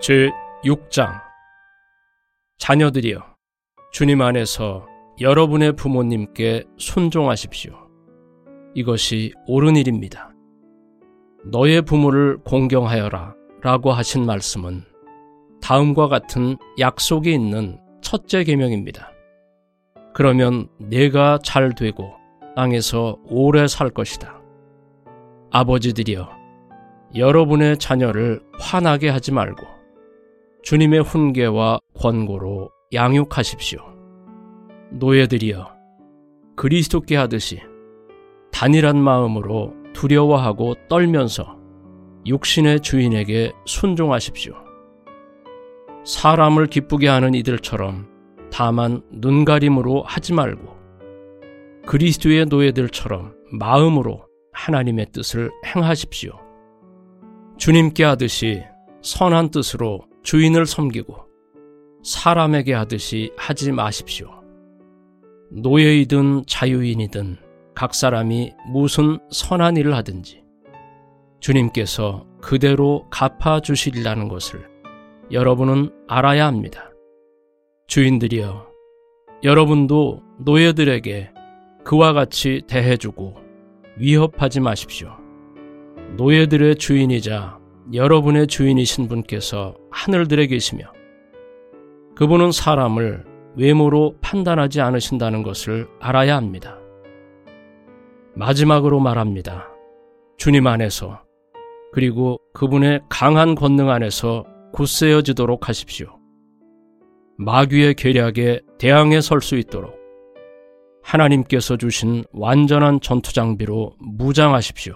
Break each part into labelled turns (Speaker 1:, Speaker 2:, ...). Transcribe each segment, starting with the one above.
Speaker 1: 제6장. 자녀들이여, 주님 안에서 여러분의 부모님께 순종하십시오. 이것이 옳은 일입니다. 너의 부모를 공경하여라 라고 하신 말씀은 다음과 같은 약속이 있는 첫째 계명입니다. 그러면 내가 잘 되고 땅에서 오래 살 것이다. 아버지들이여, 여러분의 자녀를 화나게 하지 말고 주님의 훈계와 권고로 양육하십시오. 노예들이여, 그리스도께 하듯이 단일한 마음으로 두려워하고 떨면서 육신의 주인에게 순종하십시오. 사람을 기쁘게 하는 이들처럼 다만 눈가림으로 하지 말고 그리스도의 노예들처럼 마음으로 하나님의 뜻을 행하십시오. 주님께 하듯이 선한 뜻으로 주인을 섬기고 사람에게 하듯이 하지 마십시오. 노예이든 자유인이든 각 사람이 무슨 선한 일을 하든지 주님께서 그대로 갚아주시리라는 것을 여러분은 알아야 합니다. 주인들이여, 여러분도 노예들에게 그와 같이 대해주고 위협하지 마십시오. 노예들의 주인이자 여러분의 주인이신 분께서 하늘들에 계시며 그분은 사람을 외모로 판단하지 않으신다는 것을 알아야 합니다. 마지막으로 말합니다. 주님 안에서 그리고 그분의 강한 권능 안에서 굳세어지도록 하십시오. 마귀의 계략에 대항해 설 수 있도록 하나님께서 주신 완전한 전투장비로 무장하십시오.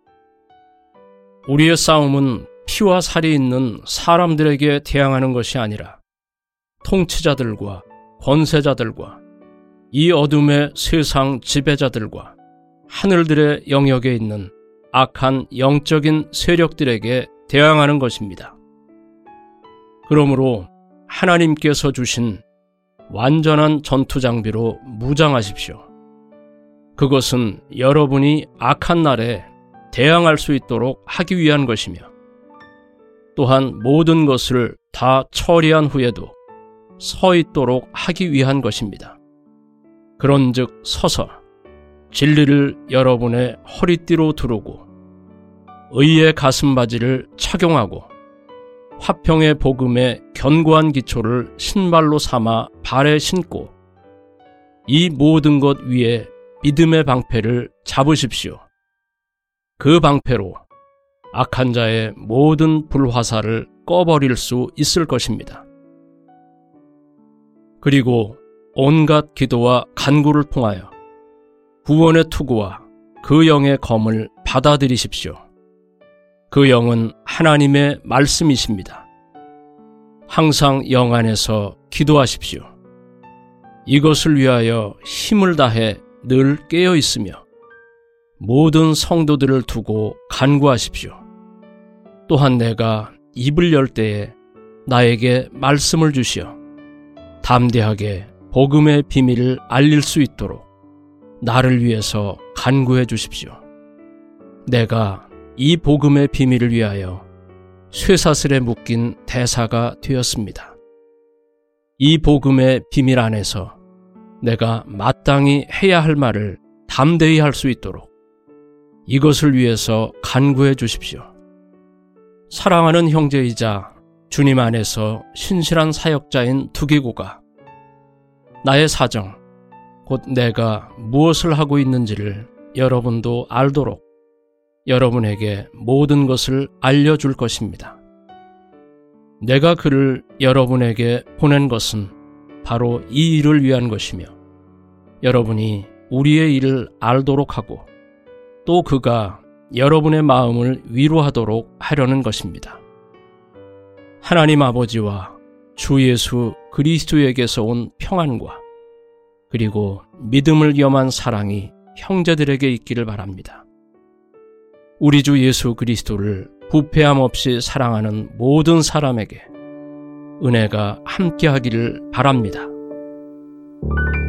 Speaker 1: 우리의 싸움은 피와 살이 있는 사람들에게 대항하는 것이 아니라 통치자들과 권세자들과 이 어둠의 세상 지배자들과 하늘들의 영역에 있는 악한 영적인 세력들에게 대항하는 것입니다. 그러므로 하나님께서 주신 완전한 전투장비로 무장하십시오. 그것은 여러분이 악한 날에 대항할 수 있도록 하기 위한 것이며 또한 모든 것을 다 처리한 후에도 서 있도록 하기 위한 것입니다. 그런즉 서서 진리를 여러분의 허리띠로 두르고 의의 가슴바지를 착용하고 화평의 복음의 견고한 기초를 신발로 삼아 발에 신고 이 모든 것 위에 믿음의 방패를 잡으십시오. 그 방패로 악한 자의 모든 불화살을 꺼버릴 수 있을 것입니다. 그리고 온갖 기도와 간구를 통하여 구원의 투구와 그 영의 검을 받아들이십시오. 그 영은 하나님의 말씀이십니다. 항상 영 안에서 기도하십시오. 이것을 위하여 힘을 다해 늘 깨어 있으며 모든 성도들을 두고 간구하십시오. 또한 내가 입을 열 때에 나에게 말씀을 주시어 담대하게 복음의 비밀을 알릴 수 있도록 나를 위해서 간구해 주십시오. 내가 이 복음의 비밀을 위하여 쇠사슬에 묶인 대사가 되었습니다. 이 복음의 비밀 안에서 내가 마땅히 해야 할 말을 담대히 할 수 있도록 이것을 위해서 간구해 주십시오. 사랑하는 형제이자 주님 안에서 신실한 사역자인 두기고가 나의 사정, 곧 내가 무엇을 하고 있는지를 여러분도 알도록 여러분에게 모든 것을 알려줄 것입니다. 내가 그를 여러분에게 보낸 것은 바로 이 일을 위한 것이며 여러분이 우리의 일을 알도록 하고 또 그가 여러분의 마음을 위로하도록 하려는 것입니다. 하나님 아버지와 주 예수 그리스도에게서 온 평안과 그리고 믿음을 겸한 사랑이 형제들에게 있기를 바랍니다. 우리 주 예수 그리스도를 부패함 없이 사랑하는 모든 사람에게 은혜가 함께하기를 바랍니다.